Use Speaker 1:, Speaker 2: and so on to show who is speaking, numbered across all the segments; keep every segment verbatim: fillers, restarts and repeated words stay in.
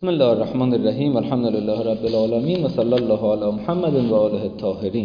Speaker 1: بسم الله الرحمن الرحیم الحمد لله رب العالمین و صلی الله علی محمد و آله الطاهرین.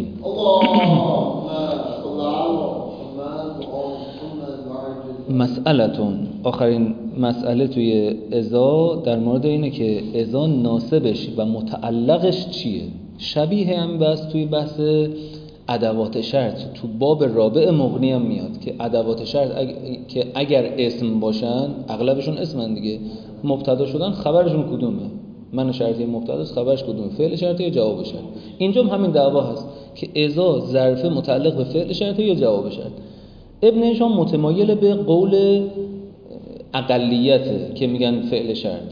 Speaker 1: مسئلتون، آخرین مسئله توی ازا در مورد اینه که ازا ناسبش و متعلقش چیه. شبیه هم بس توی بحث ادوات شرط تو باب رابع مغنی هم میاد که ادوات شرط اگ... که اگر اسم باشن، اغلبشون اسمن دیگه، مبتدا شدن، خبرشون کدومه؟ من شرطی مبتداست، خبرش کدومه؟ فعل شرطی یا جواب شرط؟ اینجا هم همین دعوا هست که ازا ظرف متعلق به فعل شرطی یا جواب شرط. ابن هشام متمایل به قول اقلیته که میگن فعل شرط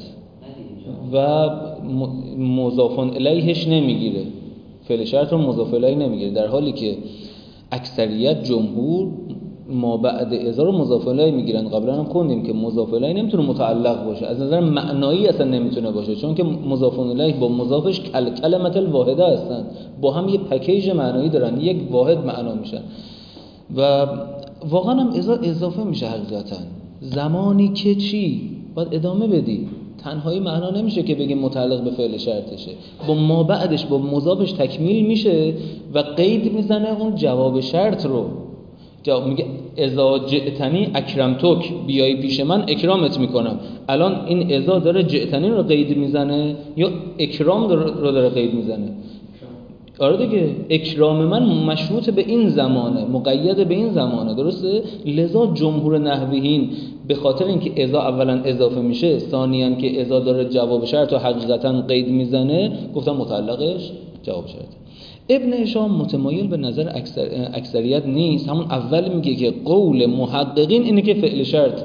Speaker 1: و مضاف الیهش نمیگیره، فعل شرط رو مضاف الیه نمیگیره، در حالی که اکثریت جمهور ما بعد ازا رو مضاف الیه میگیرن. قبلا هم خوندیم که مضاف الیه نمیتونه متعلق باشه، از نظر معنایی اصلا نمیتونه باشه، چون که مضاف الیه با مضافش کل کلمت الواحده هستن، با هم یه پکیج معنایی دارن، یک واحد معنا میشن و واقعا هم ازا اضافه میشه حقیقتا. زمانی که چی باید ادامه بدی، تنهایی معنا نمیشه که بگیم متعلق به فعل شرطشه، با ما بعدش با مضافش تکمیل میشه و قید میزنه اون جواب شرط رو. جواب میگه اذا جئتنی اکرمتک، بیای پیش من اکرامت میکنم. الان این اذا داره جئتنی رو قید میزنه یا اکرام رو داره قید میزنه؟ آره دیگه، اکرام من مشروط به این زمانه، مقید به این زمانه، درسته؟ لذا جمهور نحویین به خاطر اینکه اذا اولا اضافه میشه، ثانیاً که اذا داره جواب شرط و حقیقتا قید میزنه، گفتم متعلقش جواب شرط. ابن هشام متمایل به نظر اکثر اکثریت نیست، همون اول میگه که قول محققین اینه که فعل شرط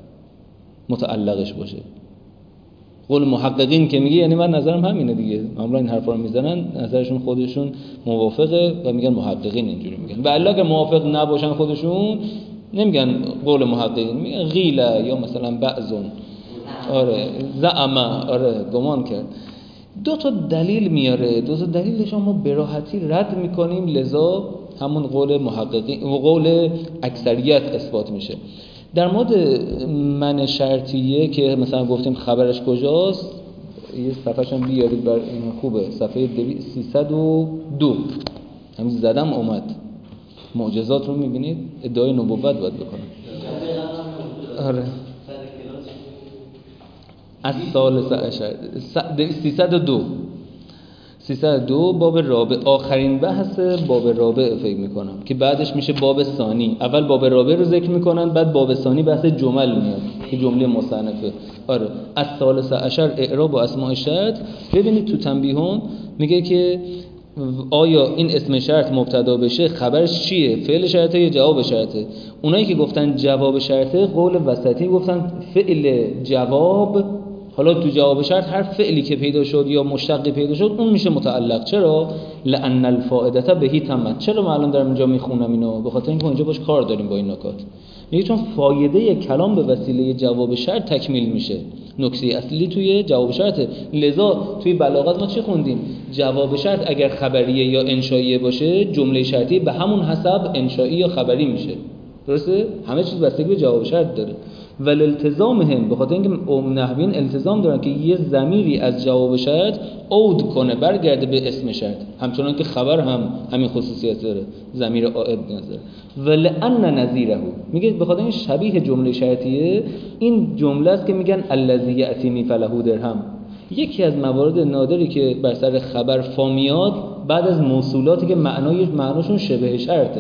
Speaker 1: متعلقش باشه. قول محققین که میگه یعنی من نظرم همینه دیگه، معمولا این حرفا رو میزنن، نظرشون خودشون موافقه و میگن محققین اینجوری میگن. و الا که موافق نباشن خودشون نمیگن قول محققین، میگن غیله یا مثلا بعضون، آره زعما، آره گمان کرد. دو تا دلیل میاره، دو تا دلیلش ما به راحتی رد میکنیم، لذا همون قول محققین و قول اکثریت اثبات میشه. در مورد من شرطیه که مثلا گفتیم خبرش کجاست، یه صفحه‌ش هم بیارید، بر این خوبه، صفحه سیصد و دو همین زدم اومد. معجزات رو میبینید، ادعای نبوت باید بکنم. آره از سال سیصد و دو سیصد و دو باب رابع، آخرین بحث باب رابع فکر میکنم که بعدش میشه باب ثانی. اول باب رابع رو ذکر میکنن، بعد باب ثانی بحث جمل میاد که جمله مصنفه. آره از ثالث عشر اعراب و اسماء شرط. ببینید تو تنبیهون میگه که آیا این اسم شرط مبتدا بشه خبرش چیه؟ فعل شرطه یا جواب شرطه؟ اونایی که گفتن جواب شرطه، قول وسطی گفتن فعل جواب. حالا تو جواب شرط هر فعلی که پیدا شد یا مشتقی پیدا شد اون میشه متعلق. چرا؟ لأن الفائدة بهی تمت. چرا من الان دارم اینجا میخونم اینو؟ به خاطر اینکه اینجا باش کار داریم با این نکات. میگه چون فایده کلام به وسیله جواب شرط تکمیل میشه. نکته اصلی توی جواب شرطه. لذا توی بلاغت ما چی خوندیم؟ جواب شرط اگر خبریه یا انشائیه باشه، جمله شرطی به همون حسب انشائی یا خبری میشه. درسته؟ همه چیز بستگی به جواب شرط داره. ولی التزام هم به خاطر اینکه نحویین التزام دارن که یه ضمیری از جواب شرط عود کنه، برگرده به اسم شرط، همچنان که خبر هم همین خصوصیت داره، ضمیر عائد نظر. ولأن نظیره، میگه به خاطر این شبیه جمله شرطیه این جمله است که میگن الذی یأتینی فله درهم. یکی از موارد نادری که بر سر خبر فامیاد بعد از موصولاتی که معنای معناشون شبیه شرطه،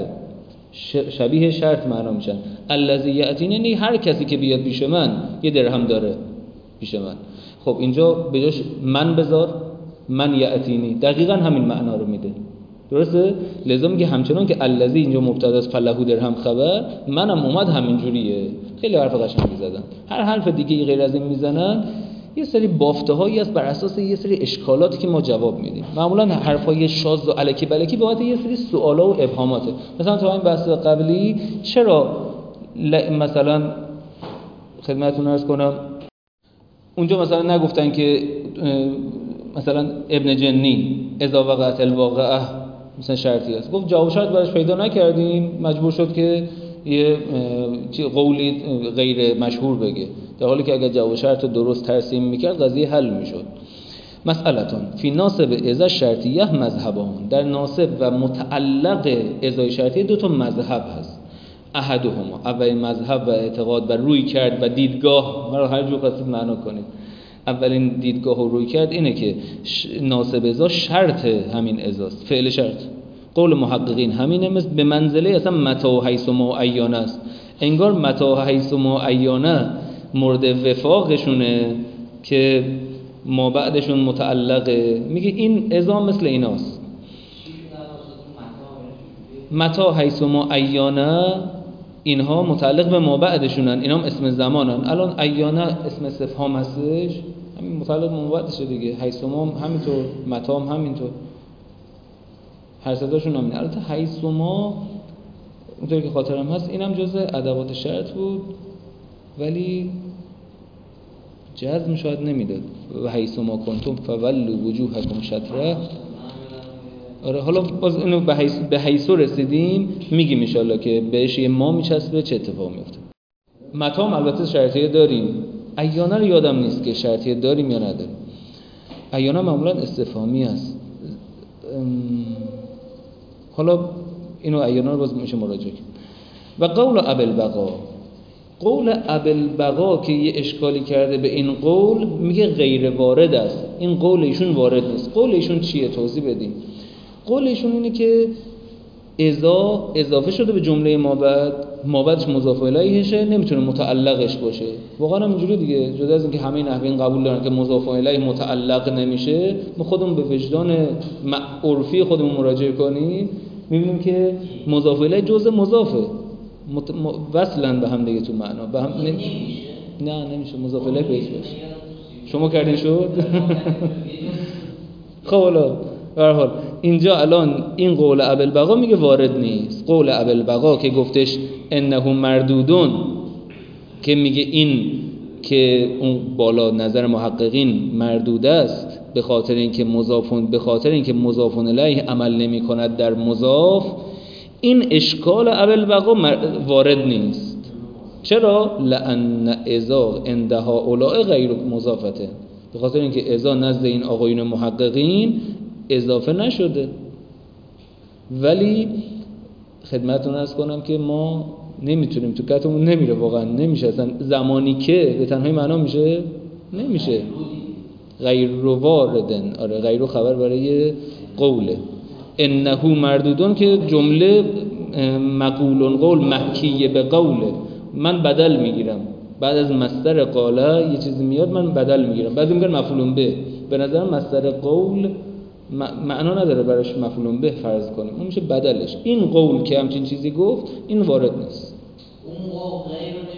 Speaker 1: شبیه شرط معنا میشن. الذی یأتینی یعنی هر کسی که بیاد پیش من یه درهم داره پیش من. خب اینجا به جاش من بذار، من یأتینی، دقیقاً همین معنا رو میده، درسته؟ لازم میگه همچنان که الذی اینجا مبتدا است فله درهم خبر، منم اومد همین جوریه. خیلی حرف قشنگی زدن. هر حرف دیگه غیر از این میزنن یه سری بافته‌هایی است بر اساس یه سری اشکالاتی که ما جواب میدیم. معمولا حرفای شاذ و الکی بلکی به واسطه یه سری سوالا و ابهاماته. مثلا تو این بحث قبلی چرا مثلا خدمتتون عرض کنم اونجا مثلا نگفتن که مثلا ابن جنی اذا وقعت الواقعه مثلا شرطی است، گفت جواب شرط براش پیدا نکردیم، مجبور شد که یه قولی غیر مشهور بگه. در حالی که اگر جواب شرط درست ترسیم میکرد قضیه حل میشد. مسئلتون فی ناصب اذا شرطیه مذهبان، در ناصب و متعلق ازای شرطیه دو تا مذهب هست. احدهما، اولین مذهب و اعتقاد و روی کرد و دیدگاه، مرا هر جور خواستید معنا کنید، اولین دیدگاه و روی کرد اینه که ناصب ازا شرط همین ازاست، فعل شرط. قول محققین همینه، مثل به منزله اصلا متا و حیث و معین است. انگار متا و حیث و معین مورد وفاقشونه که ما بعدشون متعلقه. میگه این ازا مثل ایناست. متا حیث و معین اینها متعلق به ما بعدشونن، اینا هم اسم زمانن. الان ایانه اسم استفهام هستش، همین متعلق به ما بعدشه دیگه. حیث و ما هم همینطور، متا هم همینطور، هر صداشون همینه. البته حیث و ما اونطوری که خاطرم هست اینم جزء ادوات شرط بود ولی جزم شاید نمیداد. و حیث ما کنتم فولوا وجوهکم شطره. آره حالا باز اینو به حیث به حیث رسیدیم، میگیم ان شاءالله که بهش یه ما میچسبه چه اتفاقی میفته. متام البته شرطیه داریم، ایانه رو یادم نیست که شرطیه داریم یا نداریم. ایانه معمولا استفهامی است. حالا اینو ایانه رو باز میشه مراجعه کنیم. و قول ابوالبقا، قول ابوالبقا که یه اشکالی کرده به این قول، میگه غیر وارد است. این قول ایشون وارد نیست. قول ایشون چیه؟ توضیح بدیم. قول ایشون اینه که اذا اضافه شده به جمله ما بعد، ما بعدش مضاف الیهشه، نمیتونه متعلقش باشه. واقعا هم اینجوری دیگه، جدا از اینکه همه نحویین قبول دارن که مضاف الیه متعلق نمیشه، ما خودمون به وجدان عرفی خودمون مراجعه کنیم میبینیم که مضاف الیه جزء مضافه، مت... م... وصلن به هم دیگه تو معنا به هم نمی... نه نمیشه مضاف الیه بهش باشه. شما کردین شد. خب حالا به هر حال اینجا الان این قول ابوالبقا میگه وارد نیست. قول ابوالبقا که گفتش انه مردودون، که میگه این که اون بالا نظر محققین مردود است به خاطر اینکه مضافون به خاطر اینکه مضافون الیه عمل نمی‌کند در مضاف، این اشکال ابوالبقا وارد نیست. چرا؟ لأن اذا عندها اولئک غیر مضافته، به خاطر اینکه اذا نزد این آقایون محققین اضافه نشده. ولی خدمتتون عرض کنم که ما نمیتونیم، تو کتمون نمیره، واقعا نمیشه. اصلا زمانی که به تنهایی معنا میشه نمیشه. غیر واردن، آره غیر خبر برای قوله. انه مردودون که جمله مقولون قول محکیه به قوله، من بدل میگیرم بعد از مصدر قاله یه چیزی میاد من بدل میگیرم، بعضی میگن مفعولون به. به نظرم مصدر قول معنا نداره براش مفعولون به فرض کنیم، اون میشه بدلش. این قول که همچین چیزی گفت این وارد نیست.
Speaker 2: اون قول غیر رو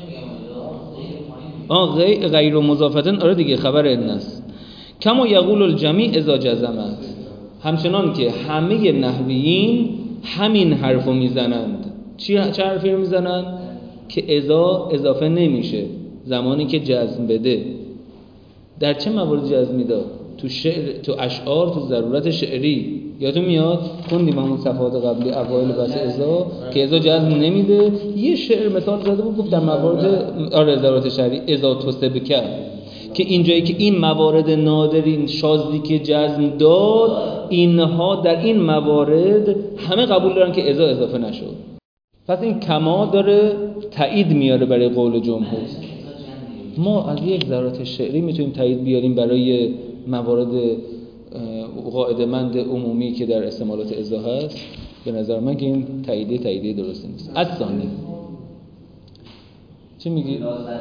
Speaker 2: نمیگم،
Speaker 1: آه غیر غیر مضافتن، آره دیگه خبر ان است. کما یقول الجمیع اذا جزمت، همچنان که همه نحویین همین حرفو میزنند. چی چه حرفی رو میزنند؟ که اذا اضافه نمیشه زمانی که جزم بده. در چه موارد جزم میداد؟ تو شعر، تو اشعار، تو ضرورت شعری. یادتون میاد خوندیم همون صفحات قبلی اوایل بحث اذا که اذا جزم نمیده. یه شعر مثال زده بود گفت در موارد آره ضرورت شعری اذا تسبکه، که اینجایی که این موارد نادرین شاذی که جزم داد، اینها در این موارد همه قبول دارن که اذا اضافه نشد. پس این کما داره تایید میاره برای قول جمهور. ما از یک ضرورت شعری میتونیم تایید بیاریم برای موارد قاعده‌مند عمومی که در استعمالات اذا هست. به نظر من که این تاییدیه تاییدیه درست نیست. اصلا چی میگی؟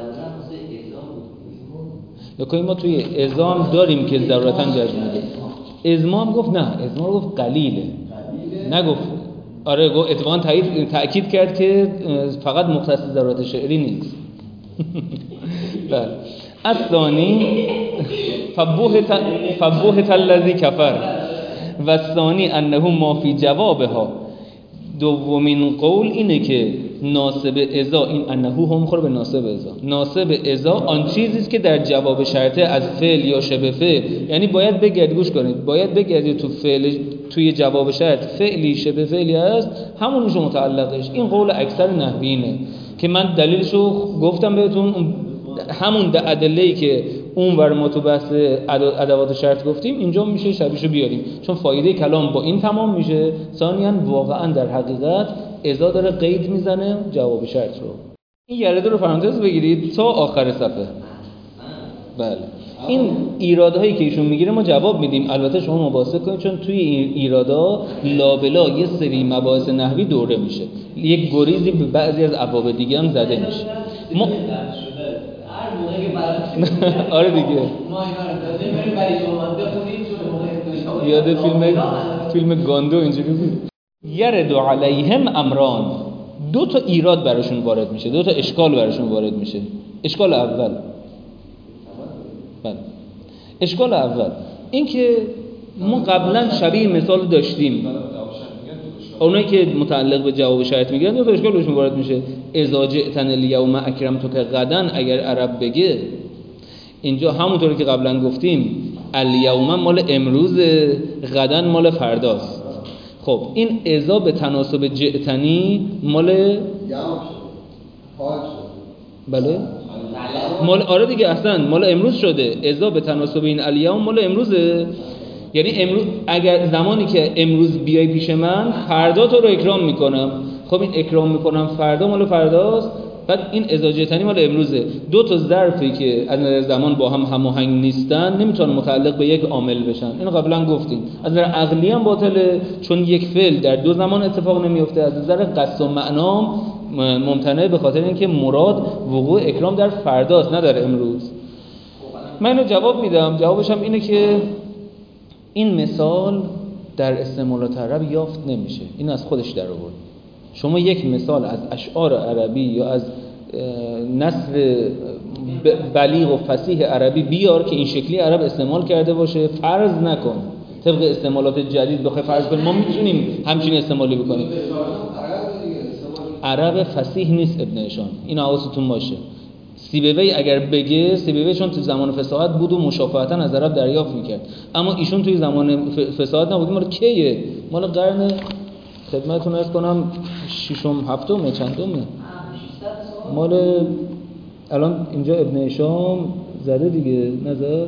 Speaker 1: نکنیم ما توی اذا هم داریم که ضرورتاً جزم میده. ازما هم گفت نه، ازما گفت قلیله، نگفت. آره گفت اتفاقاً تایید تاکید کرد که فقط مختص ضرورت شعری نیست. بله. الثانی فبوهت فبوهت الذی کفر و الثانی انه ما فی جوابها. دومین قول اینه که ناصب اذا، این انه هم خور به ناصب اذا، ناصب اذا آن چیزی است که در جواب شرطه از فعل یا شبه فعل، یعنی باید بگردید، گوش کنید، باید بگردید تو فعل، توی جواب شرط فعلی شبه فعلی هست، همونش متعلقش. این قول اکثر نحویینه که من دلیلشو گفتم بهتون، همون ادله‌ای که اون ور ما تو بحث ادوات شرط گفتیم اینجا میشه شبیهشو بیاریم، چون فایده کلام با این تمام میشه. ثانیاً واقعا در حقیقت اذا داره قید میزنه جواب شرط رو. این یرده رو پرانتز بگیرید تا آخر صفحه. بله این ایرادهایی که ایشون میگیره ما جواب میدیم، البته شما مباحثه کنید، چون توی این ایرادا لابلا یه سری مباحث نحوی دوره میشه، یک گریزی به بعضی از ابواب دیگه هم زده میشه. ما
Speaker 2: هر موقعی که برای
Speaker 1: آره دیگه
Speaker 2: ما اینا رو دادیم بریم برای شما بخونید چون موقع
Speaker 1: یاد فیلم فیلم گاندو اینجوری بود. یرد علیهم امران، دو تا ایراد براشون وارد میشه، دو تا اشکال براشون وارد میشه. اشکال اول بله اشکال اول این که ما قبلا شبیه مثال داشتیم، اونایی که متعلق به جواب شرط میگن دو تا اشکال بهشون وارد میشه. اذا جئتن الیوم اکرمتک غدا، اگر عرب بگه اینجا همونطوری که قبلا گفتیم الیوم مال امروز، غدا مال فرداست. خب این اذا به تناسب جئتنی مال بله مال آره دیگه اصلا مال امروز شده. اذا به تناسب این الیوم مال امروزه، یعنی امروز اگر زمانی که امروز بیای پیش من فردا تو رو اکرام میکنم. خب این اکرام میکنم فردا مال فرداست، بعد این اذا جئتنی مال امروزه. دو تا ظرفی که از نظر زمان با هم هماهنگ نیستن نمیتونن متعلق به یک عامل بشن. اینو قبلا گفتیم. از نظر عقلی هم باطله، چون یک فعل در دو زمان اتفاق نمیفته. از نظر قصد و معنام ممتنعه، به خاطر اینکه مراد وقوع اکرام در فرداست نه در امروز. من اینو جواب میدم. جوابش هم اینه که این مثال در استعمالات عرب یافت نمیشه، این از خودش در آورد. شما یک مثال از اشعار عربی یا از نثر بلیغ و فصیح عربی بیار که این شکلی عرب استعمال کرده باشه. فرض نکن طبق استعمالات جدید بخوای فرض کنیم ما میتونیم همچین استعمالی بکنیم. عرب فصیح نیست ابن هشام، این حواستون باشه. سیبوی اگر بگه، سیبوی چون تو زمان فصاحت بود و مشافهتا از عرب دریافت میکرد، اما ایشون توی زمان فصاحت نبود. مال کیه؟ مال قرن خدمتتون عرض کنم ششم هفتم چندمه؟ مال الان اینجا ابن هشام زده دیگه، نزد؟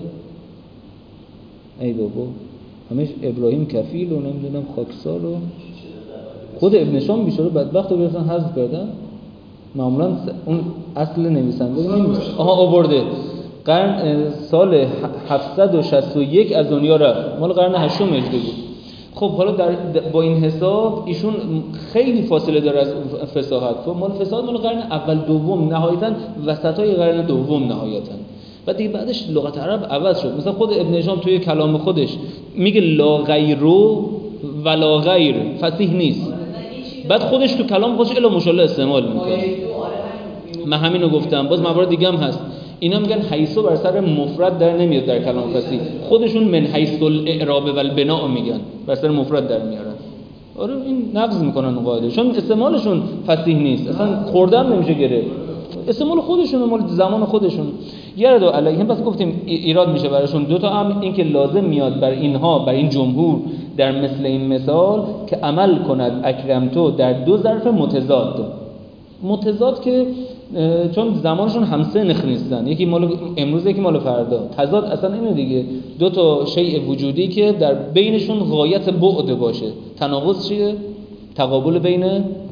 Speaker 1: ای بابا همش ابراهیم کفیل و نمیدونم خاکسار و خود ابن هشام بیچاره بدبخت رو برسن حذف کردن. معمولا اون اصل نویسنده نمیشه. آها آورده قرن سال هفتصد و شصت و یک از دنیا رفت، مال قرن هشتم هجری بود. خب حالا در با این حساب ایشون خیلی فاصله داره از فصاحت. خب مال فصاحت مال قرن اول دوم، نهایتا وسطای قرن دوم نهایتا. و دیگه بعدش لغت عرب عوض شد. مثلا خود ابن هشام توی کلام خودش میگه لا غیرو ولا غیر، فصیح نیست. بعد خودش تو کلام خودش الا ماشاءالله استعمال میکنه. من همینو گفتم، باز موارد دیگه هم هست. اینا میگن حیثو بر سر مفرد در نمیاد در کلام فصیح، خودشون من حیث الاعراب و البناء میگن، بر سر مفرد در میارن. آره این نقض میکنن قاعده، چون استعمالشون فصیح نیست، اصلا خوردن نمیشه گرفت. استعمال خودشون، مال زمان خودشون. یرد علیهم پس گفتیم ایراد میشه براشون دو تا امر، این که لازم میاد بر اینها، بر این جمهور در مثل این مثال که عمل کند اکرمتو در دو ظرف متضاد. متضاد که چون زمانشون همسنخ نیستن، یکی مال امروز یکی مال فردا. تضاد اصلا اینه دیگه، دو تا شیء وجودی که در بینشون غایت بعد باشه. تناقض چیه؟ تقابل بین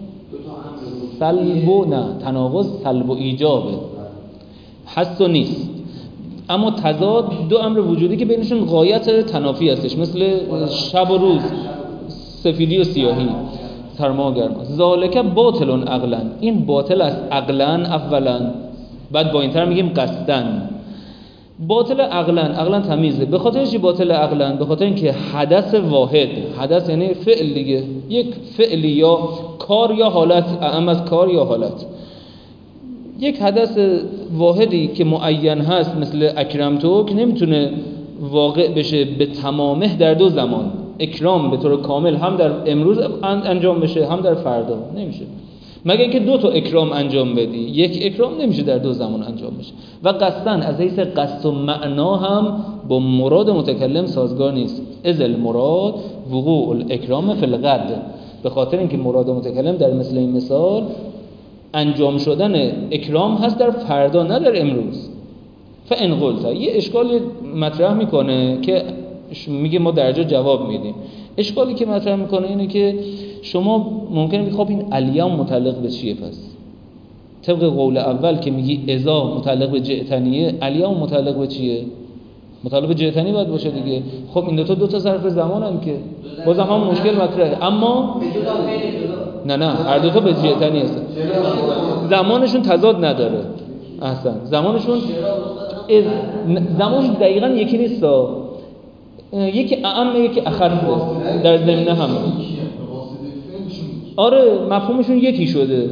Speaker 1: سلب و نه تناقض سلب و ایجابه، هست و نیست. اما تضاد دو امر وجودی که بینشون غایت تنافی هستش، مثل شب و روز، سفیدی و سیاهی، سرما و گرما. ذالک باطل عقلا، این باطل است عقلا اولا، بعد با این تر میگیم قصدن. باطل عقلا، عقلا تمیزه. به خاطر چی باطل عقلا؟ به خاطر اینکه حدث واحد، حدث یعنی فعل دیگه، یک فعلی یا کار یا حالت، اعم از کار یا حالت، یک حدث واحدی که معین هست مثل اکرمتو که نمیتونه واقع بشه به تمامه در دو زمان. اکرام به طور کامل هم در امروز انجام بشه هم در فردا نمیشه، مگر اینکه دو تا اکرام انجام بدی. یک اکرام نمیشه در دو زمان انجام بشه. و قصدن از حیث قصد و معنا هم با مراد متکلم سازگار نیست. از المراد وقوع الاکرام فی الغد، به خاطر اینکه مراد متکلم در مثل این مثال انجام شدن اکرام هست در فردا نه در امروز. فان قلت یه اشکالی مطرح میکنه که میگه ما درجا جواب میدیم. اشکالی که مطرح میکنه اینه که شما ممکنه بگید خب این الیوم متعلق به چیه؟ پس طبق قول اول که میگی اذا متعلق به جئتنیه، الیوم متعلق به چیه؟ متعلق به جئتنی باید باشه دیگه. خب این دو تا دو تا ظرف زمانن که بازم هم مشکل مطرحه. اما نه نه هر دو تا به جئتنی هستن، زمانشون تضاد نداره. احسن، زمانشون از... زمانشون دقیقاً یکی نیستا، یکی اعم یکی اخفه در ضمن هم. آره مفهومشون یکی شده.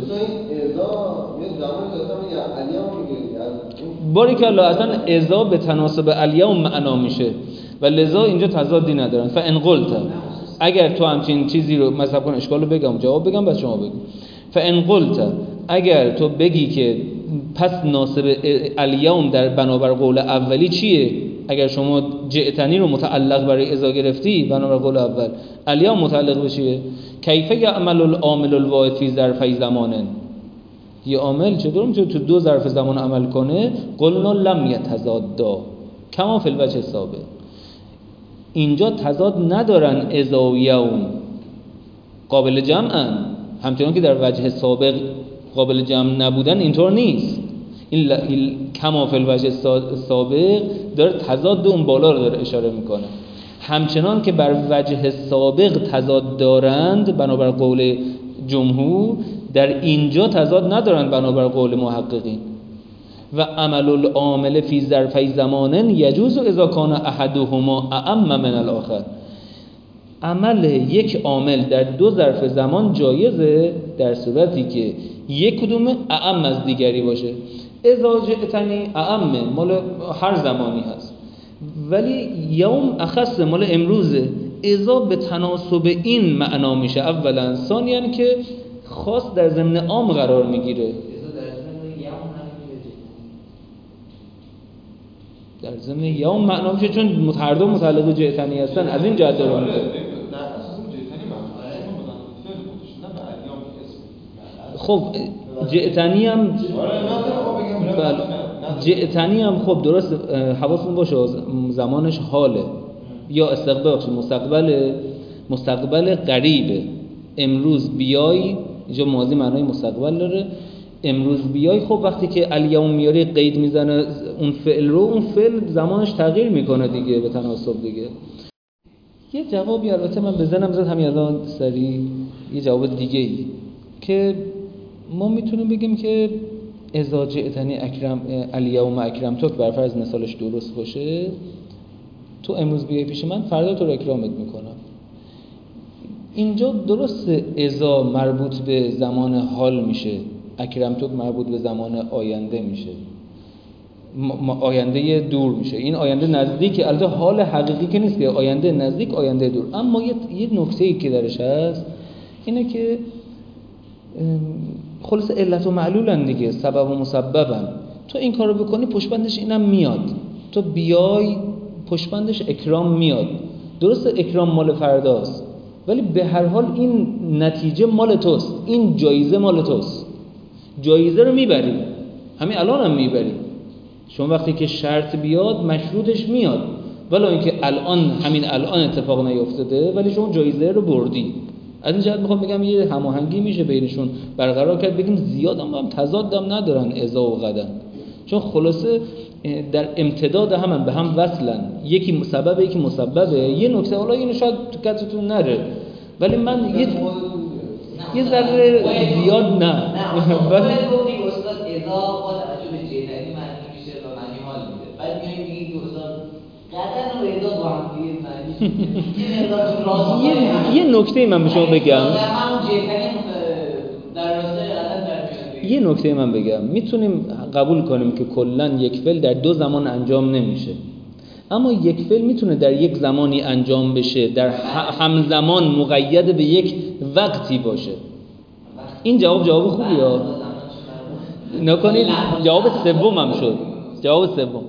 Speaker 1: باریکالله، اصلا اذا به تناسب الیوم معنا میشه و لذا اینجا تضادی ندارن. فان قلت اگر تو همچین چیزی رو مثلا کن اشکالو بگم جواب بگم بعد شما بگو. فان قلت اگر تو بگی که پس ناسب الیوم در بنابر قول اولی چیه؟ اگر شما جئتنی رو متعلق برای اذا گرفتی بنابر قول اول، الیوم متعلق به چیه؟ کیف یعمل العامل الواحد فی ظرفی زمان؟ یه عامل چطور میتونه تو دو ظرف زمان عمل کنه؟ قلنا لم یتضادا کما فی الوجه السابق. اینجا تضاد ندارن اذا و یوم، قابل جمعن، همچنان که در وجه سابق قابل جمع نبودن اینطور نیست. این, ل... این کما فی الوجه سابق داره تضاد اون بالا رو داره اشاره میکنه. همچنان که بر وجه سابق تضاد دارند بنابر قول جمهور، در اینجا تضاد ندارن بنابر قول محققین. و عمل العامل فی ظرفی زمان یجوز اذا کان احدهما اعم من الاخر. عمل یک عامل در دو ظرف زمان جایزه در صورتی که یک کدوم اعم از دیگری باشه. اذا جئتنی اعم مال هر زمانی هست، ولی یوم اخص مال امروزه. اذا به تناسب این معنا میشه اولا، ثانیاً که خاص در ضمن عام قرار میگیره. در ضمن یوم معنا میشه چون هر دو متعلق به جئتنی هستن، از این جهت داره میگه. خب جئتنی هم بله جئتنی هم خب درست، حواستون باشه زمانش حاله یا استقبال مستقبل مستقبل قریبه. امروز بیای، اینجا ماضی معنای مستقبل داره. امروز بیای، خب وقتی که الیوم میاری قید میزنه اون فعل رو، اون فعل زمانش تغییر میکنه دیگه به تناسب دیگه. یه جوابی البته من بزنم زد همین الان سریع، یه جواب دیگه ای که ما میتونیم بگیم که اذا جئتنی اکرم الیوم اکرم تو، بر فرض مثالش درست باشه، تو امروز بیای پیش من فردا تو رو اکرامت میکنم. اینجا درست اذا مربوط به زمان حال میشه، اکرم تو مربوط به زمان آینده میشه، آینده دور میشه. این آینده نزدیک، البته حال حقیقی که نیست که آینده نزدیک آینده دور، اما یه یه نکته‌ای که درش هست اینه که خلاص علت و معلولن دیگه، سبب و مسببن. تو این کارو بکنی پشتبندش اینم میاد، تو بیای پشتبندش اکرام میاد. درست اکرام مال فرداست، ولی به هر حال این نتیجه مال توست، این جایزه مال توست. جایزه رو میبری، همین الان هم میبری. شما وقتی که شرط بیاد مشروطش میاد، ولی اینکه الان همین الان اتفاق نیفتاده، ولی شما جایزه رو بردی. از این جهت میخوام بگم یه هماهنگی میشه بینشون برقرار کرد، بگیم زیاد هم, هم تضاد هم ندارن اذا و غدا، چون خلاصه در امتداد هم به هم وصلن. یکی سببه یکی مسببه. یه نکته حالا اینو شاید تو کتتون نره، ولی من یه یه ذره زیاد نه.
Speaker 2: نه ولی گفتیم استاد اذا با توجه به جهتی معنی میشه و معنی حال میده. بعد میگیم میگید استاد قطعا و اذا با هم دیگه معنی
Speaker 1: یه یه نکته من به شما بگم. یه نکته من بگم، میتونیم قبول کنیم که کلاً یک فعل در دو زمان انجام نمیشه، اما یک فعل میتونه در یک زمانی انجام بشه، در همزمان مقید به یک وقتی باشه. این جواب جواب خوبیه ها، نکنید جواب سوم هم شد. جواب سوم،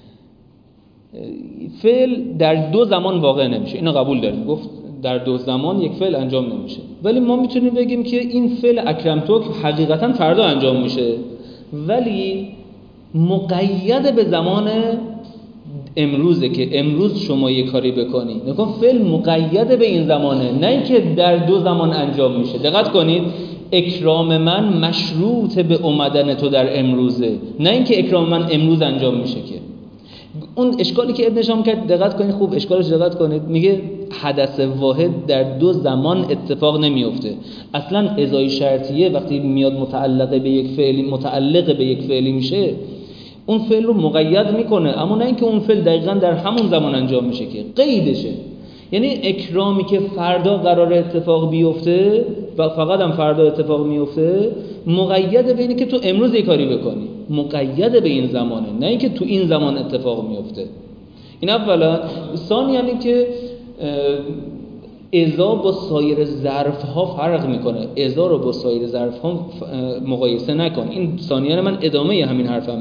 Speaker 1: فعل در دو زمان واقع نمیشه، اینو قبول داریم، گفت در دو زمان یک فعل انجام نمیشه، ولی ما میتونیم بگیم که این فعل اکرمتوک حقیقتا فردا انجام میشه، ولی مقید به زمان امروزه که امروز شما یه کاری بکنی. نکن فعل مقید به این زمانه، نه اینکه در دو زمان انجام میشه. دقت کنید اکرام من مشروط به اومدن تو در امروزه، نه اینکه اکرام من امروز انجام میشه. که اون اشکالی که ابن هشام کرد، دقت کنید خوب اشکالش دقت کنید، میگه حدث واحد در دو زمان اتفاق نمیفته. اصلا ازای شرطیه وقتی میاد متعلق به یک فعلی متعلق به یک فعلی میشه، اون فعل رو مقید میکنه، اما نه اینکه اون فعل دقیقاً در همون زمان انجام میشه، که قیدشه. یعنی اکرامی که فردا قرار اتفاق بیفته و فقط هم فردا اتفاق میفته، مقید به اینه که تو امروز یک کاری بکنی، مقید به این زمانه، نه اینکه تو این زمان اتفاق میفته. این اولا. ثانیاً یعنی که اذا با سایر ظرف ها فرق میکنه، اذا رو با سایر ظرف ها مقایسه نکن. این ثانیاً من ادامه همین حرفمه.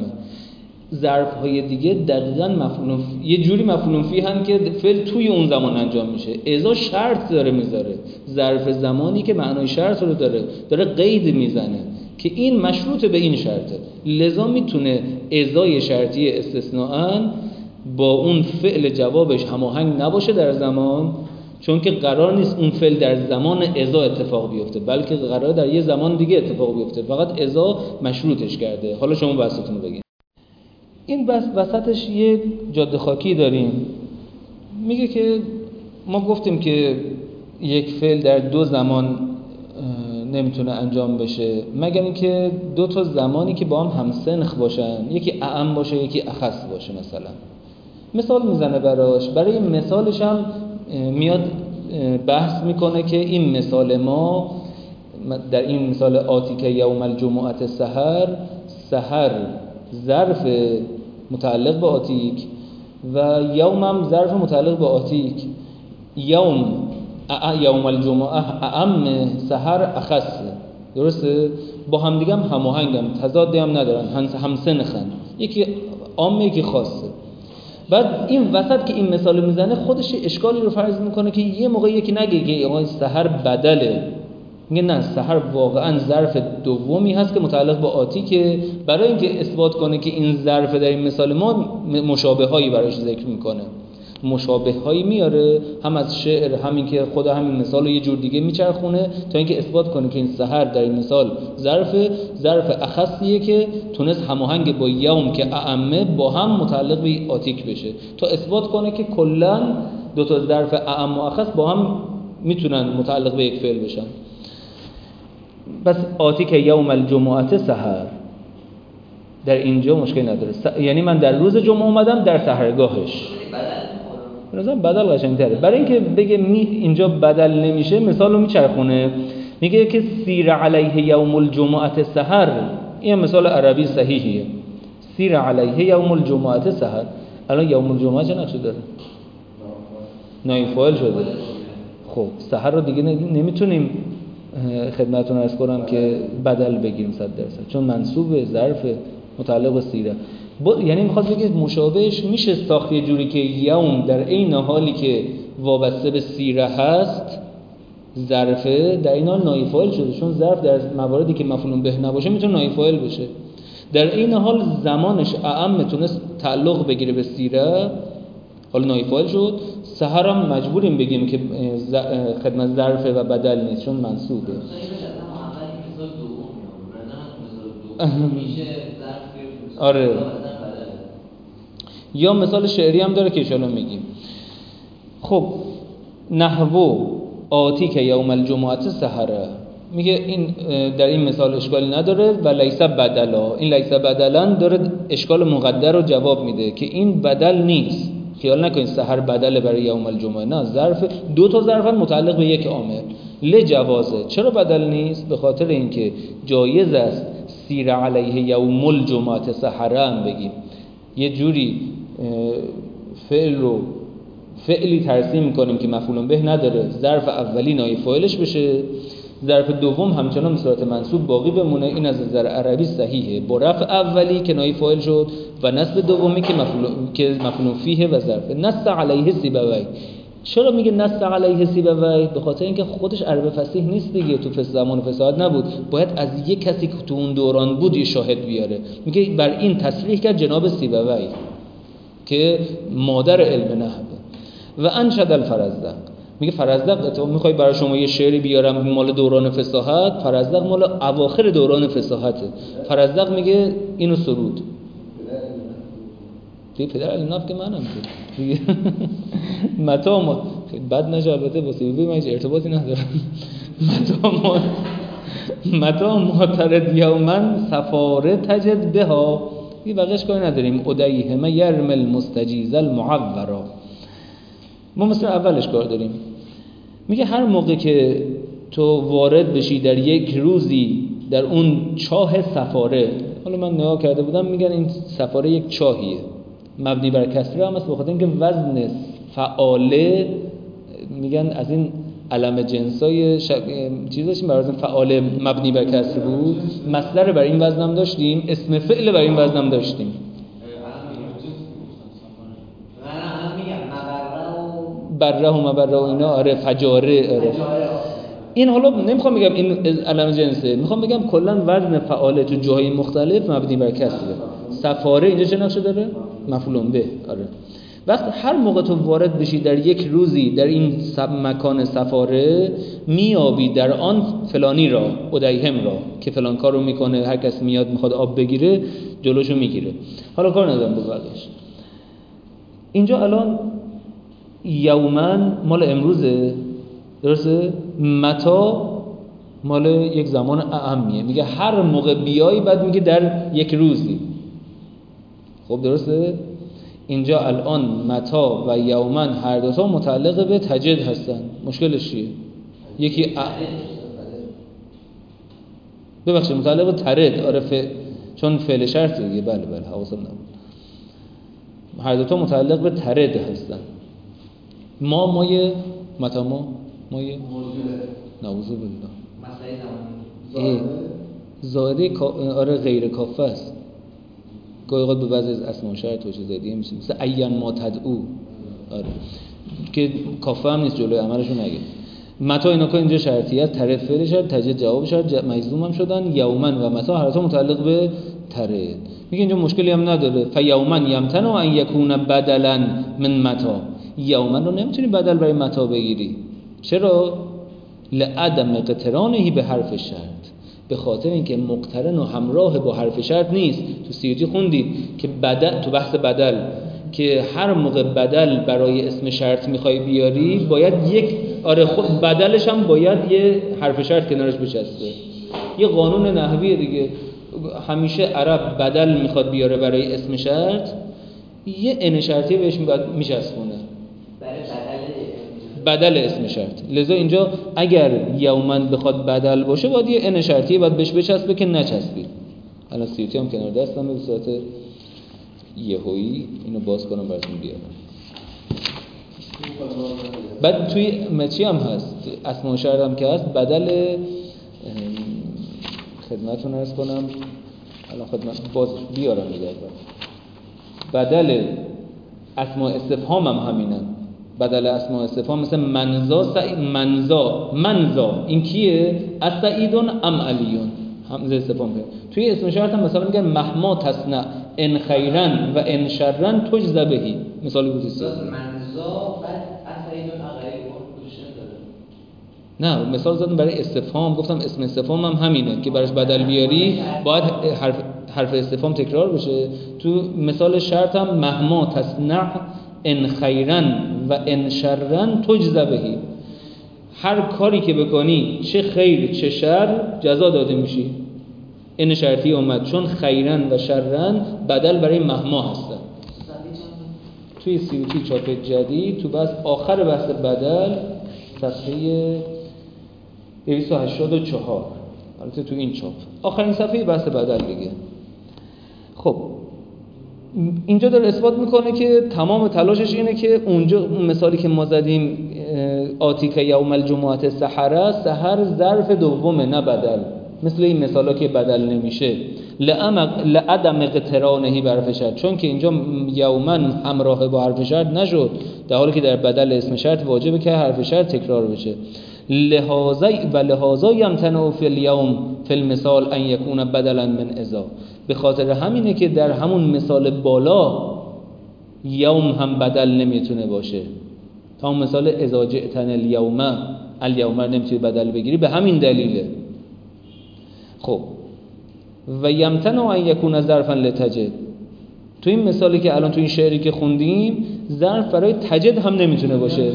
Speaker 1: ظرف های دیگه دقیقاً مفعول یه جوری مفعول فی هم که فعل توی اون زمان انجام میشه. اذا شرط داره میذاره، ظرف زمانی که معنای شرط رو داره داره قید میزنه که این مشروط به این شرطه، لذا میتونه اذای شرطی استثناءً با اون فعل جوابش هماهنگ نباشه در زمان، چون که قرار نیست اون فعل در زمان اذا اتفاق بیفته، بلکه قرار در یه زمان دیگه اتفاق بیفته، فقط اذا مشروطش کرده. حالا شما بحثتون رو بگین. این بس وسطش یه جاده خاکی داریم، میگه که ما گفتیم که یک فعل در دو زمان نمیتونه انجام بشه مگر اینکه دو تا زمانی که با هم همسنخ باشن، یکی اعم باشه یکی اخص باشه. مثلا مثال میزنه براش، برای مثالش هم میاد بحث میکنه که این مثال ما در این مثال آتی که یوم الجمعه سحر، سحر ظرف متعلق به آتیک و یوم هم ظرف متعلق به آتیک. یوم یوم الجمعه اعم، سحر اخص، درسته؟ با هم دیگه هم هماهنگم، تضادی هم ندارن، همسنخن، یکی عامه یکی خاصه. بعد این وسط که این مثال میزنه خودش اشکالی رو فرض میکنه که یه موقع یکی نگه که آقا سحر بدله، میگه نه، سحر واقعا ظرف دومی هست که متعلق به آتی، که برای اینکه اثبات کنه که این ظرف در این مثال ما مشابه هایی براش ذکر میکنه، مشابه هایی میاره، هم از شعر، همین که خود همین مثال رو یه جور دیگه میچرخونه تا اینکه اثبات کنه که این سحر در این مثال ظرف ظرف اخصیه که تونست هماهنگ با یوم که اعمه با هم متعلق به آتیک بشه، تا اثبات کنه که کلا دو تا ظرف اعم و اخص با هم میتونن متعلق به یک فعل بشن. بس آتی که یوم الجمعه سحر در اینجا مشکل نداره، س... یعنی من در روز جمعه اومدم در سحرگاهش. مثلا بدل قشنگ‌تره. برای اینکه بگه می اینجا بدل نمیشه مثال رو میچرخونه، میگه که سیر علیه یوم الجمعه سحر، این مثال عربی صحیحیه. سیر علیه یوم الجمعه سحر، الان یوم الجمعه چه نقشی داره؟ نایب فاعل شده. خب سحر رو دیگه نمیتونیم خدمتتون عرض کنم که بدل بگیریم صد درصد، چون منصوب ظرف متعلق به سیره. یعنی میخواد بگه مشابهش میشه ساخت یه جوری که یوم در عین حالی که وابسته به سیره هست، ظرفه در این حال نایب فاعل شده، چون ظرف در مواردی که مفعول به نباشه میتونه نایب فاعل بشه. در این حال زمانش اعم میتونست تعلق بگیره به سیره، حالا نایب فاعل شد. سحر هم مجبوریم بگیم که خدمت ظرفه و بدل نیست، چون منصوبه. آره. یا مثال شعری هم داره که انشاءالله میگیم. خب نحو آتی که یوم الجمعه سحره، میگه این در این مثال اشکالی نداره و لیس بدلا، این لیس بدلا داره اشکال مقدر رو جواب میده که این بدل نیست. خیال نکنید سحر بدل برای یوم الجمعه، نه، ظرف دو تا ظرف متعلق به یک عامل. لجوازه. چرا بدل نیست؟ به خاطر اینکه جایز است سیر علیه یوم الجمعه سحره هم بگیم، یه جوری فعل رو فعلی ترسیم میکنیم که مفعول به نداره، ظرف اولی نایب فاعلش بشه، ظرف دوم همچنان به صورت منصوب باقی بمونه. این از نظر عربی صحیحه، با رفع اولی که نایب فاعل شد و نصب دومی که مفعول که مفعول فیه و ظرف. نص علیه سیبوی، چرا میگه نص علیه سیبوی؟ به خاطر اینکه خودش عرب فصیح نیست دیگه، تو فصل زمان فصاحت نبود، باید از یک کسی که تو اون دوران بود یه شاهد بیاره. میگه بر این تصریح کرد جناب سیبوی که مادر علم نحو. و انشد الفرزدق، میگه فرزدق تو میخوای برای شما یه شعری بیارم مال دوران فصاحت، فرزدق مال اواخر دوران فصاحته. فرزدق میگه اینو سرود دیگه، پدر علم نحو که منم دیگه متا ما بد نشه البته با سیبوی من هیچ ارتباطی ندارم. متا ما متا معترض یومن سفاره تجد بها، دیگه بقیش کاری نداریم. ادیه ما یرمل مستجیز المعورا، ما مثلا اولش کار داریم. میگه هر موقع که تو وارد بشی در یک روزی در اون چاه سفاره، حالا من نگاه کرده بودم میگن این سفاره یک چاهیه، مبنی بر کسره هم هست، بخاطر اینکه وزن فعاله میگن از این علم جنسای ش... چیز داشتیم برای فعال مبنی بر کسر بود، مصدر بر این وزن هم داشتیم، اسم فعل بر این وزن هم داشتیم. بره و مبره و اینا، آره فجاره، آره. این حالا نمیخوام بگم این علم جنسه، میخوام بگم کلا وزن فعاله تو جاهای مختلف مبنی بر کسره. سفاره اینجا چه نقشه داره؟ مفعول به، آره. وقت هر موقع تو وارد بشی در یک روزی در این سب مکان سفاره، میابی در آن فلانی را، ادیهم را، که فلان کارو میکنه، هر کس میاد میخواد آب بگیره جلوشو میگیره. حالا کار ندارم به بقیش. اینجا الان یومن مال امروزه، درسته؟ متا مال یک زمان اعمیه، میگه هر موقع بیایی، بعد میگه در یک روزی. خب درسته؟ اینجا الان متا و یومن هر دوتا متعلق به تجد هستن. مشکلش چیه؟ یکی ا... ببخشید متعلق به ترد، آره ف... چون فعل شرطه دیگه. بله بله حواسم نبود. هر دوتا متعلق به ترد هستن. ما مایه متا ما مایه نعوذ بالله مسئله زمان زاده آره غیر کافه است. گاهی اوقات به بعضی از اسماء شرط توجیه زدیه میشه، مثل عین ما تدعو، آره که کافه هم نیست جلوی عملشون نگه. متا اینا که اینجا شرطی است، طرف فعل شرط، تجد جواب شرط، مجزوم هم شدن. یومن و متا هر دو متعلق به ترد. میگه اینجا مشکلی هم نداره. فیومن یمتنع ان یکون بدلا من متا، یومن رو نمیتونی بدل برای متا بگیری. چرا؟ لعدم اقترانه به حرف شرط، به خاطر اینکه مقترن و همراه با حرف شرط نیست. تو سیوطی خوندید که بدل، تو بحث بدل، که هر موقع بدل برای اسم شرط میخوای بیاری باید یک آره خود بدلش هم باید یه حرف شرط کنارش بچسبه. یه قانون نحویه دیگه، همیشه عرب بدل میخواد بیاره برای اسم شرط، یه ان شرطی بهش میچسبونه بدل اسم شرط. لذا اینجا اگر یومن بخواد بدل باشه باید یه ان شرطی باید بهش بچسبه که نچسبید. الان سیوطی هم کنار دستم به صورت یهویی اینو باز کنم براتون بیارم. بعد توی مچی هم هست، اسماء شرط هم که هست، بدل خدمتتون عرض کنم الان خدمت باز بیارم دیگه. بدل اسماء استفهام هم همینن. بدل اسماء استفهام مثل منزا سعید، منزا منزا این کیه؟ اسعیدون ام علیون، همزه استفهام کنه. توی اسم شرط هم مثلا میگن مهما تصنع ان خیرن و ان شرن تجزا بهی، مثالی بود است. منزا بعد اسعیدون علیون پوزیشن داره. نه مثال زدم برای استفهام، گفتم اسم استفهام هم همینه که براش بدل بیاری باید حرف حرف استفهام تکرار بشه. تو مثال شرط هم مهما تصنع ان خیرن و ان شرن تجزا بهی، هر کاری که بکنی چه خیر چه شر جزا داده میشی. این شرطی اومد چون خیرن و شرن بدل برای مهما هستن. توی سیوطی چاپ جدید تو بس آخر بحث بدل صفحه دویست و هشتاد و چهار، البته تو این چاپ آخرین صفحه بحث بدل دیگه. خب اینجا داره اثبات میکنه که تمام تلاشش اینه که اونجا اون مثالی که ما زدیم آتیک یوم الجمعه سحر، سحر ظرف دومه نه بدل، مثل این مثالا که بدل نمیشه. لعدم اقترانه بر حرف شرط، چون که اینجا یوما همراه با حرف شرط نشد، در حالی که در بدل اسم شرط واجبه که حرف شرط تکرار بشه. لهذا و لهذا یمتنع فی الیوم فی المثال ان یکون بدلا من اذا، به خاطر همینه که در همون مثال بالا یوم هم بدل نمیتونه باشه. تا اون مثال اذا جئتن الیوم، الیوم نمیتونی بدل بگیری، به همین دلیله. خب و یمتنع ان یکون ظرفا لتجد، تو این مثالی که الان تو این شعری که خوندیم ظرف برای تجد هم نمیتونه باشه.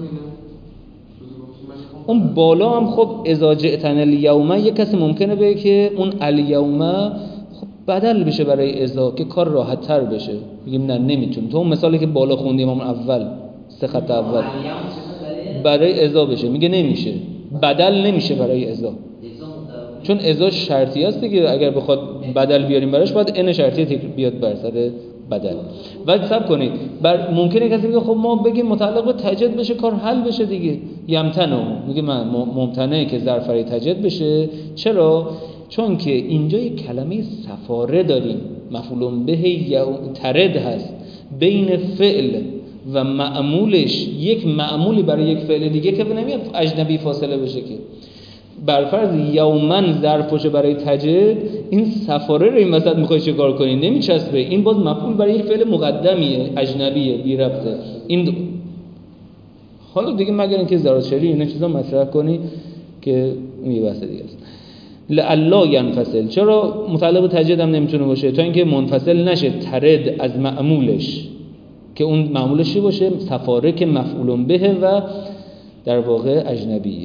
Speaker 1: اون بالا هم خب اذا جئتن الیوم، یک کسی ممکنه بگه که اون الیوم خب بدل بشه برای اذا که کار راحت تر بشه، میگیم نه نمیتونه. تو اون مثالی که بالا خوندیم اون اول سه خط اول برای اذا بشه، میگه نمیشه، بدل نمیشه برای اذا، چون اذا شرطی است دیگه، اگر بخواد بدل بیاریم براش باید ان شرطی بیاد بر سر بدل. و حساب کنید بر ممکنه کسی بگه خب ما بگیم متعلق به تجد بشه کار حل بشه دیگه، یمتنع، میگه من ممتنعه که ظرف برای تجد بشه. چرا؟ چون که اینجا یک کلمه سفاره داریم، مفعول به یا ترد هست، بین فعل و معمولش یک معمولی برای یک فعل دیگه که نمیاد اجنبی فاصله بشه که. برفرض یومن ظرفشه برای تجد، این سفاره رو این وسط میخوای چه کار کنی؟ نمیچسبه، این باز مفعول برای یک فعل مقدمیه، اجنبیه، بی ربطه. این دو... حالا دیگه مگر اینکه زرادشری اینا چیزا مطرح کنی که اون یه بحث دیگه است. لعلا ینفصل، چرا متعلق به تجد هم نمیتونه باشه؟ تا اینکه منفصل نشه ترد از معمولش، که اون معمولش چی باشه؟ سفاره که مفعول به و در واقع اجنبیه.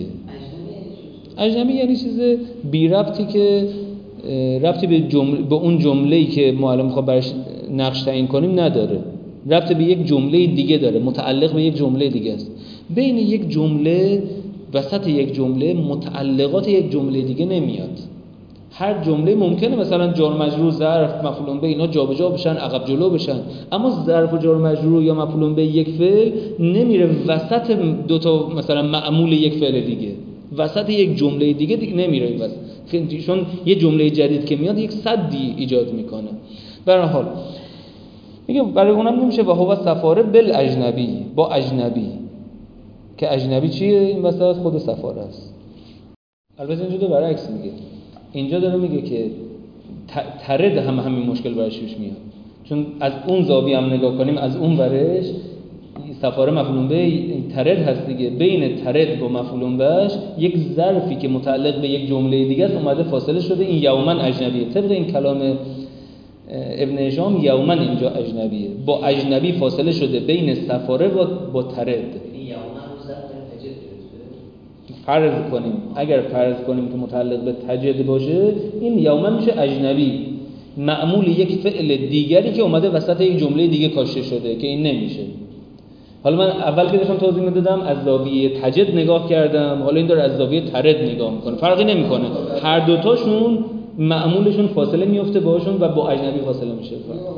Speaker 1: اجنبی یعنی چیز بی ربطی که ربطی به جمله، به اون جمله‌ای که ما الان می‌خوایم براش نقش تعیین کنیم نداره، ربط به یک جمله دیگه داره، متعلق به یک جمله دیگه است. بین یک جمله، وسط یک جمله، متعلقات یک جمله دیگه نمیاد. هر جمله ممکنه مثلا جار مجرور، ظرف، مفعول به اینا جابجا بشن، عقب جلو بشن، اما ظرف و جار مجرور یا مفعول به یک فعل نمیره وسط دو تا مثلا معمول یک فعل دیگه، وسط یک جمله دیگه دیگه نمیره وسط، چون یه جمله جدید که میاد یک سدی ایجاد میکنه. به هر حال میگه برای اونم نمیشه و هو سفاره بالاجنبی، با اجنبی، که اجنبی چیه این وسط؟ خود سفاره است. البته اینجا داره برعکس میگه، اینجا داره میگه که ترد هم همین مشکل براش پیش میاد، چون از اون زاویه هم نگاه کنیم، از اون ورش سفاره مفعول به ترد هست دیگه، بین ترد و مفعول بهش یک ظرفی که متعلق به یک جمله دیگه است اومده فاصله شده، این یومن اجنبیه. طبق این کلام ابن هشام یومن اینجا اجنبیه، با اجنبی فاصله شده بین سفاره و با ترد.
Speaker 2: این یومن رو ظرف تجد گرفته.
Speaker 1: فرض کنیم، اگر فرض کنیم که متعلق به تجد باشه، این یومن میشه اجنبی، معمول یک فعل دیگری که اومده وسط یک جمله دیگه کاشته شده، که این نمیشه. حالا من اول که داشتم توضیح میدادم از زاویه تجد نگاه کردم، حالا این داره از زاویه ترد نگاه میکنه، فرقی نمیکنه، هر دوتاشون معمولشون فاصله میفته باشون و با اجنبی فاصله میشه.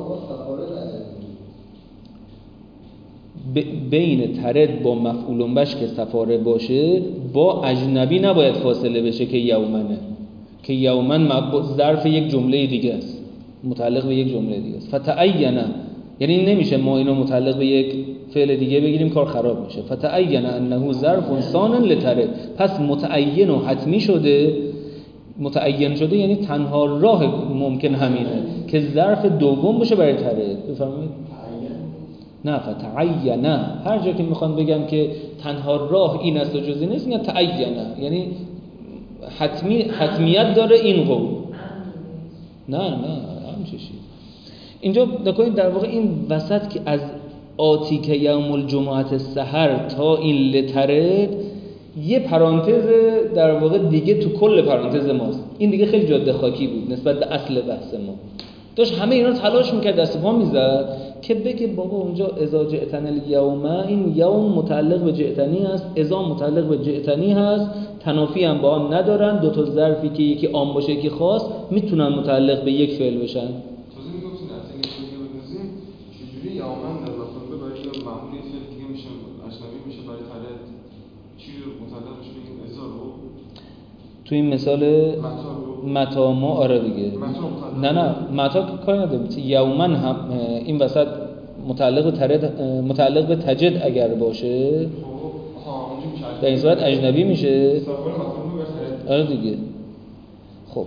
Speaker 1: ب- بین ترد با مفعول بهش که سفاره باشه، با اجنبی نباید فاصله بشه که یومنه، که یومن ظرف یک جمله دیگه است، متعلق به یک جمله دیگه است. فتعینه، یعنی نمیشه ما اینو متعلق به یک فعل دیگه بگیریم، کار خراب میشه. فتعین انه ظرف ثان لترد، پس متعین و حتمی شده، متعین شده یعنی تنها راه ممکن همینه که ظرف دوم باشه برای ترد. بفرمایید. نه فتعین، هر جا که میخوان بگم که تنها راه این است و جزی نیست، میگن تعین، یعنی حتمی، حتمیت داره این قول. نه نه همچه چیز. اینجا نکنید در واقع این وسط که از آتی که یوم الجمعه سحر تا این لترد یه پرانتز در واقع دیگه تو کل پرانتز ماست. این دیگه خیلی جاده خاکی بود نسبت به اصل بحث ما، داشت همه اینا تلاش میکرد، دست پا میزد که بگه بابا اونجا اذا جئتن الیوم، این یوم متعلق به جئتنی هست، اذا متعلق به جئتنی هست، تنافی هم با هم ندارن، دو تا ظرفی که یکی عام باشه یکی خاص میتونن متعلق به یک فعل بشن.
Speaker 3: تازه میگفتین از این توضیح بندازیم چجوری یومن در مفعول برای معمولی فعل دیگه میشه اجنبی میشه برای ترد، چی رو متعلق بشه بگیم اذا رو
Speaker 1: تو این مثال
Speaker 3: متا رو
Speaker 1: متا ما آره دیگه نه نه متا کاری نداره. یومن هم این وسط متعلق به ترد متعلق به تجد اگر باشه در این صورت اجنبی میشه. آره دیگه. خب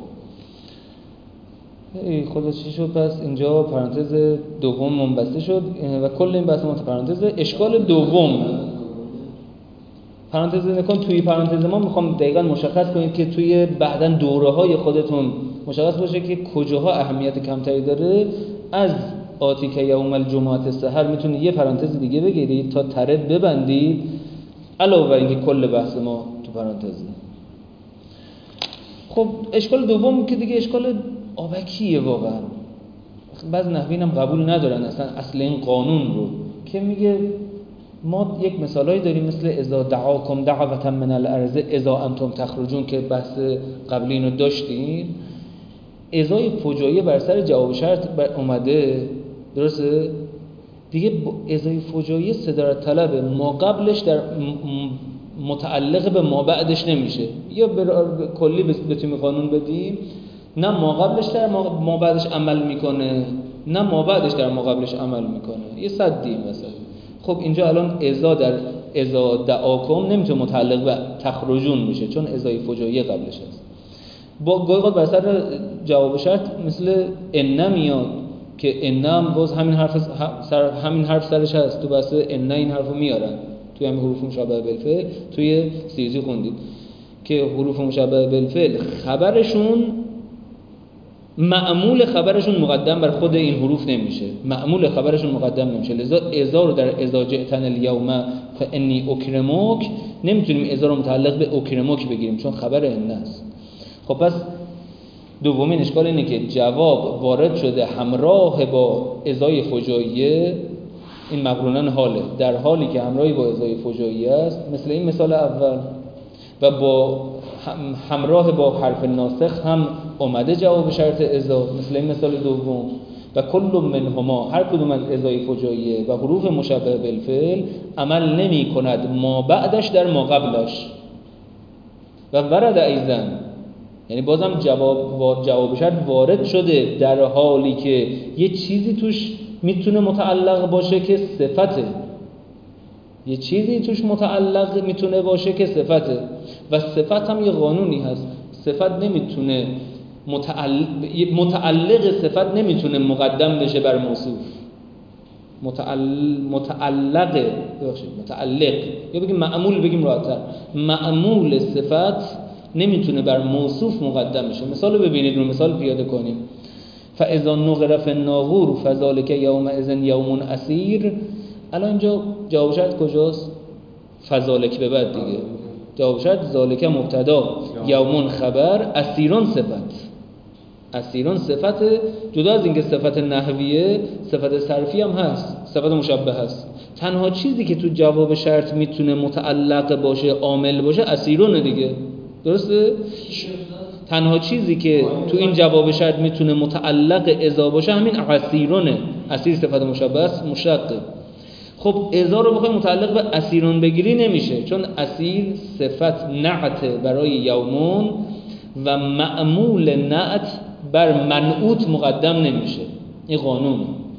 Speaker 1: خدا چی شد؟ پس اینجا پرانتز دوم منبسط شد و کل این بحث ما تو پرانتز. اشکال دوم پرانتز نکن توی پرانتز ما میخوام دقیقاً مشخص کنید که توی بعداً دوره‌های خودتون مشخص باشه که کجاها اهمیت کمتری داره. از آتی که یوم الجمعه سحر میتونید یه پرانتز دیگه بگیرید تا ترد ببندید علاوه بر اینکه کل بحث ما تو پرانتزه. خب اشکال دوم که دیگه اشکال آبکیه واقعا. بعضی نحوین هم قبول ندارن اصلا اصل این قانون رو که میگه ما یک مثالایی داریم مثل اذا دعاکم دعوة من الارض اذا انتم تخرجون که بحث قبلی اینو داشتیم. ازای فجاییه بر سر جواب شرط اومده، درسته؟ دیگه ازای فجاییه صدارت طلبه، ما قبلش در متعلق به ما بعدش نمیشه. یا کلی بتونیم قانون بدیم نه ما قبلش در ما بعدش عمل میکنه نه ما بعدش در ما قبلش عمل میکنه. یه صدی مثلا. خب اینجا الان ازا در ازا دعاکم نمیتونه متعلق به تخرجون میشه چون ازای فجاییه قبلش هست. با گاهی اوقات بر سر جواب شرط مثل ان میاد که ان هم باز همین حرف سر همین حرف سرش هست. تو بحث ان این حرفو میارن توی همین حروف مشابه بالفعل توی سیزی خوندید که حروف مشابه بالفعل خبرشون معمول خبرشون مقدم بر خود این حروف نمیشه. معمول خبرشون مقدم نمیشه. لذا اذا رو در اذا جئتن اليوم فانی اکرمک نمیتونیم اذا رو متعلق به اکرمک بگیریم چون خبر ان است. خب پس دومین اشکال اینه که جواب وارد شده همراه با ازای فجاییه، این مقرونن حاله، در حالی که همراهی با ازای فجاییه است مثل این مثال اول، و با همراه با حرف ناسخ هم اومده جواب شرط ازا مثل این مثال دوم. و کل منهما هر کدوم از ازای فجاییه و حروف مشابه بالفعل عمل نمی کند ما بعدش در ما قبلش. و ورد ایضا یعنی بازم جواب جواب شرط وارد شده در حالی که یه چیزی توش میتونه متعلق باشه که صفته، یه چیزی توش متعلق میتونه باشه که صفته و صفت هم یه قانونی هست. صفت نمیتونه متعلق متعلق صفت نمیتونه مقدم بشه بر موصوف. متعلق متعلق ببخشید متعلق یا بگیم معمول بگیم راحت‌تر معمول صفت نمیتونه بر موصوف مقدم بشه. مثال رو ببینید رو مثال پیاده کنیم. فاذا نقر فی الناقور فذلک یومئذ یوم عسیر. الان اینجا جواب شرط کجاست؟ فذلک به بعد دیگه. جواب شرط ذالک مبتدا یومون خبر اسیرون صفت. اسیرون صفت جدا از اینکه صفت نحویه صفت صرفی هم هست، صفت مشبه هست. تنها چیزی که تو جواب شرط میتونه متعلق باشه عامل باشه اسیرونه دیگه، درسته؟ تنها چیزی که تو این جواب شرط میتونه متعلق اذا باشه همین اسیرونه. اسیر صفت مشبه است مشتقه. خب اذا رو بخوای متعلق به اسیرون بگیری نمیشه چون اسیر صفت نعت برای یومون و معمول نعت بر منعوت مقدم نمیشه. این قانونه.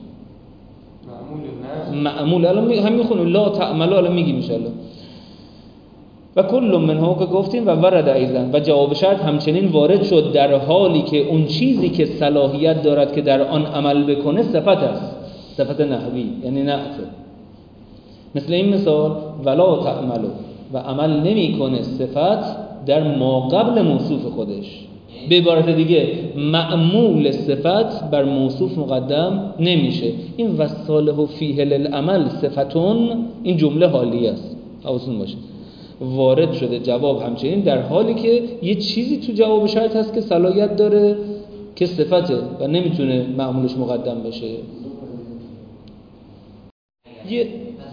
Speaker 1: معمول نعت معمول الان هم میخونیم لا تعملوا الان میگیم ان شاء الله. و کل منها که گفتیم و ورد ایضا و جواب شرط همچنین وارد شد در حالی که اون چیزی که صلاحیت دارد که در آن عمل بکنه صفت است، صفت نحوی یعنی نعته. مثل این مثال ولا تعملوا و عمل نمیکنه صفت در ما قبل موصوف خودش. به عبارت دیگه معمول صفت بر موصوف مقدم نمیشه. این وصاله فیه للعمل صفتون این جمله حالیه است، حواستون باشه. وارد شده جواب همچنین در حالی که یه چیزی تو جواب شرط هست که صلاحیت داره که صفته و نمیتونه معمولش مقدم بشه. یه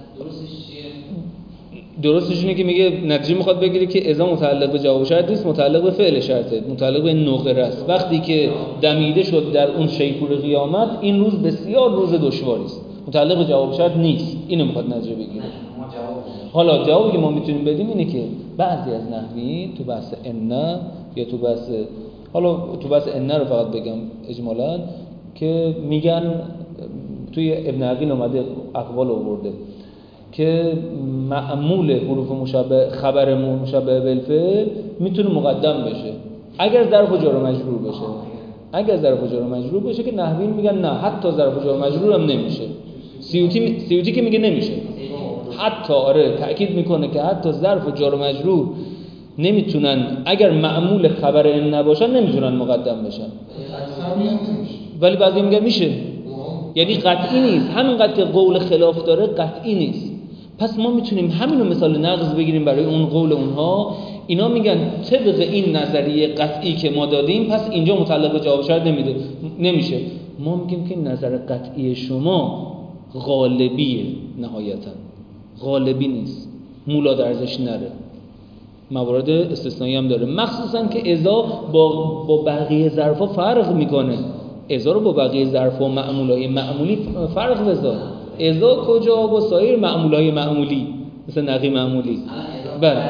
Speaker 1: درستش اینه که میگه نتیجه میخواد بگیره که اذا متعلق به جواب شرط نیست، متعلق به فعل شرطه، متعلق به نقره است. وقتی که دمیده شد در اون شیپور قیامت این روز بسیار روز دشواری است، متعلق به جواب شرط نیست. اینو میخواد نتیجه بگیره. حالا جوابی که ما میتونیم بدیم اینه که بعضی از نحوی تو بحث ان یا تو بحث حالا تو بس ان رو فقط بگم اجمالاً که میگن توی ابن عقیل اومده اقوال آورده که معمول حروف مشبه خبر مشبه بالفعل میتونه مقدم بشه اگر ظرف و جار و مجرور بشه. اگر ظرف و جار و مجرور بشه که نحویین میگن نه، حتی ظرف و جار و مجرور هم نمیشه. سیوطی سیوطی که میگه نمیشه، حتی آره تأکید میکنه که حتی ظرف و جار و مجرور نمیتونن، اگر معمول خبر ان نباشن نمیتونن مقدم بشن. ولی بعضی میگن میشه، یعنی قطعی نیست. همینقدر که قول خلاف داره قطعی نیست. پس ما میتونیم همینو مثال نقض بگیریم برای اون قول اونها. اینا میگن طبق این نظریه قطعی که ما دادیم پس اینجا متعلق به جواب شرط نمیده نمیشه. ما میگیم که نظر قطعی شما غالبیه، نهایتا غالبی نیست، مولا درزش نره، موارد استثنایی هم داره، مخصوصا که اذا با با بقیه ظرفا فرق میکنه. اذا رو با بقیه ظرفا و معمولای معمولی فرق بذار. اذا کجا با سایر معمولای معمولی مثل نقی معمولی. بله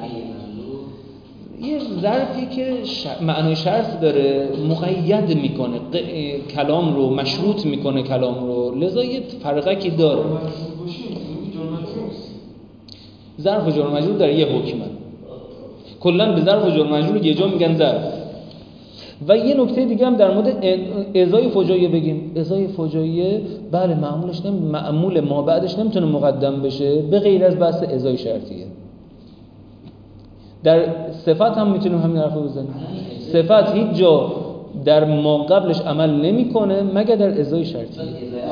Speaker 1: یه ظرفی که ش... معنای شرط داره مقید میکنه کلام رو، مشروط میکنه کلام رو، لذا یه فرقکی داره. ظرف و جار و مجرور در یه حکمه، کلا به ظرف و جار و مجرور یه جا میگن ظرف. و یه نکته دیگه هم در مورد ازای فجاییه بگیم. ازای فجاییه بله معمولش نمی... معمول ما بعدش نمیتونه مقدم بشه به غیر از بحث ازای شرطیه. در صفت هم میتونیم همین حرفو بزنیم. صفت هیچ جا در ما قبلش عمل نمیکنه مگر در ازای شرطیه.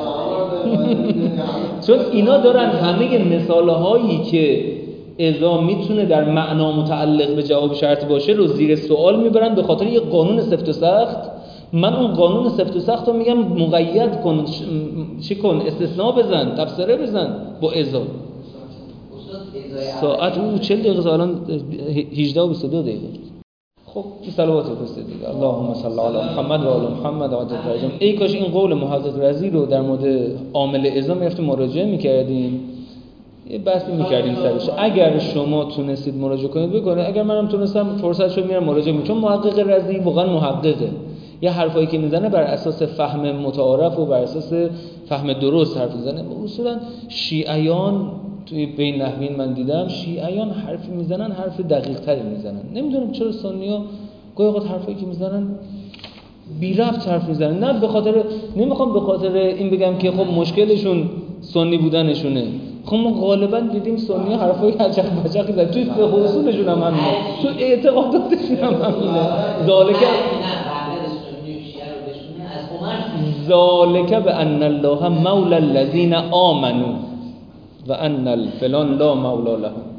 Speaker 1: چون اینا دارن همه مثاله هایی که ازا میتونه در معنا متعلق به جواب شرط باشه رو زیر سوال میبرن به خاطر یه قانون سفت و سخت. من اون قانون سفت و سخت رو میگم مقید کن، چی کن، استثناء بزن، تفسیره بزن با ازا. ساعت او چهل دقیقه، الان هجده و بیست و دو دقیقه. خب این صلوات فرسته دیگه. اللهم صل علی محمد و آل محمد و عجل فرجهم. ای کاش این قول محقق رضی رو در مورد عامل ازا میرفتیم مراجعه میکردیم، یه بحثی میکردیم سرش. اگر شما تونستید مراجعه کنید بکنید، اگر منم تونستم فرصت شد میرم مراجعه میکنم. چون محقق رضی واقعا محققه، یه حرفایی که میزنه بر اساس فهم متعارف و بر اساس فهم درست حرف میزنه. اصولا شیعیان توی بین نحوین من دیدم شیعیان حرفی میزنن حرف دقیق تری میزنن. نمیدونم چرا سنی‌ها گاهی اوقات حرفایی که میزنن بی ربط حرف میزنن. نه به خاطر، نمیخوام به خاطر این بگم که خب مشکلشون سنی بودنشونه. خب ما غالبا دیدیم سنی حرفای عجق بجقی زدن. توی فقه و اصولشون هم همینه، تو اعتقاداتشون هم همینه. ذالک ذالک بأن الله مولا الذین آمنوا و ان الفلان لا مولا لهم.